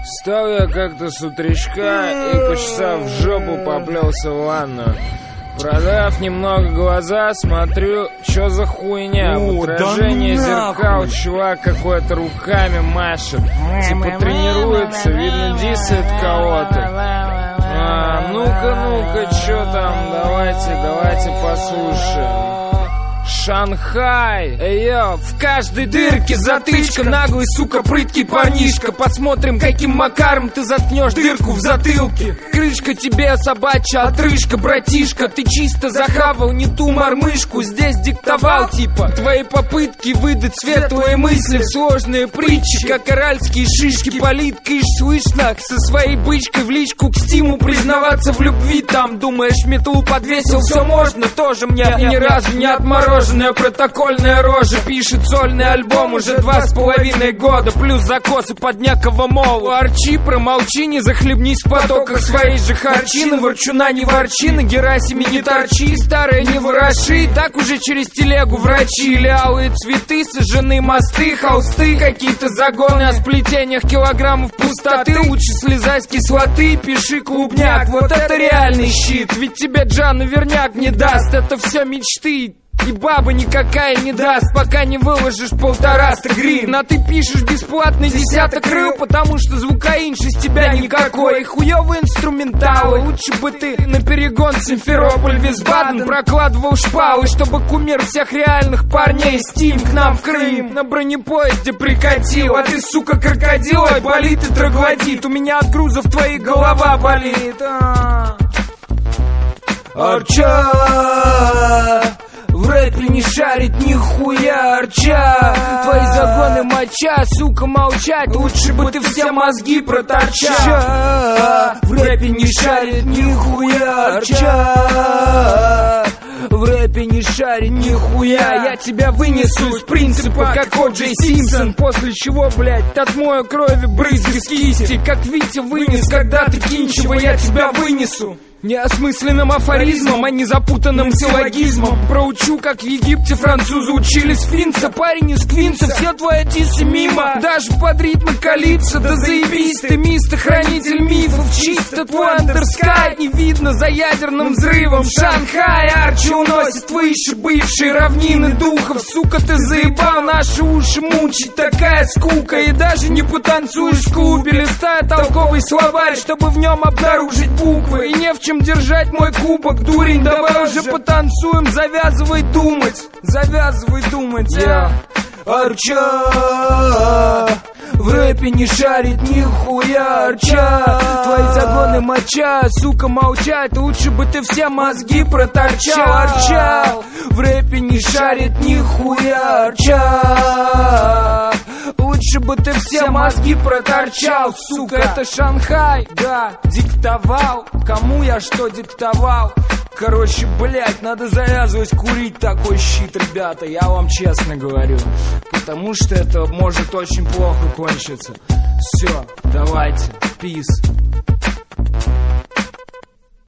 Встал я как-то с утречка и, почесав жопу, поплелся в ванну. Продав немного глаза, смотрю, что за хуйня. В отражении зеркал чувак какой-то руками машет. Типа тренируется, видно, дисает кого-то. Ну-ка, что там, давайте послушаем. Шанхай, йо, в каждой дырке затычка. Наглый, сука, прыткий парнишка. Посмотрим, каким макаром ты заткнешь дырку в затылке. Крышка тебе, собачья отрыжка, братишка. Ты чисто захавал не ту мормышку. Здесь диктовал, типа, твои попытки выдать светлые мысли в сложные притчи, как аральские шишки. Полит кыш, слышно, со своей бычкой в личку к стиму признаваться в любви. Там, думаешь, метлу подвесил, все можно, тоже мне. И ни разу не отморожен. Протокольная рожа пишет сольный альбом уже 2,5 года. Плюс закосы под некого молу. Арчи, промолчи, не захлебнись в потоках своей же харчины. Ворчуна не ворчи, на Герасиме не торчи, старые не вороши. Так уже через телегу врачи. Или алые цветы, сожженные мосты, холсты, какие-то загоны о сплетениях килограммов пустоты. Лучше слезай с кислоты, пиши клубняк. Вот это реальный щит, ведь тебе Джан наверняк не даст. Это все мечты. И баба никакая не даст, пока не выложишь 1,5 гривен. А ты пишешь бесплатный 10 рыл, потому что звукоинши с тебя никакой. И хуёвые инструменталы. Лучше бы ты на перегон Симферополь, Висбаден прокладывал шпалы, чтобы кумир всех реальных парней Стим к нам в Крым на бронепоезде прикатил. А ты, сука, крокодил, ой, болит и троглодит. У меня от грузов твоей голова болит. Арча в рэпе не шарит нихуя, Арча. Твои загоны моча, сука, молчать. Лучше бы ты все мозги проторчал. В рэпе не шарит нихуя, Арча. В рэпе не шарит нихуя. Я тебя вынесу из принципа, как О.Джей Симпсон. После чего, блядь, отмою крови брызги с кисти. Как Витя вынес когда-то Кинчева, я тебя вынесу. Неосмысленным афоризмом, а не запутанным силлогизмом. Проучу, как в Египте французы учились финца. Парень из Квинса, все твои дисы мимо. Даже под ритмы калипсо, да заебись ты, мистер, хранитель мифов. Чисто твой андерскай не видно за ядерным взрывом. Шанхай, Арчи уносит выше бывшие равнины духов. Сука, ты заебал наши уши мучить, такая скука. И даже не потанцуешь в клубе, листая толковый словарь, чтобы в нем обнаружить буквы. И не в чем держать мой кубок, дурень, давай уже потанцуем, завязывай думать, yeah. Арча в рэпе не шарит нихуя, Арча. Твои загоны моча, сука, молчать. Лучше бы ты все мозги проторчал, Арча. В рэпе не шарит нихуя, Арча. Лучше бы ты все мозги проторчал, сука. Это Шанхай, да, диктовал. Кому я что диктовал? Короче, блять, надо завязывать курить такой щит, ребята, я вам честно говорю. Потому что это может очень плохо кончиться. Все, давайте, peace.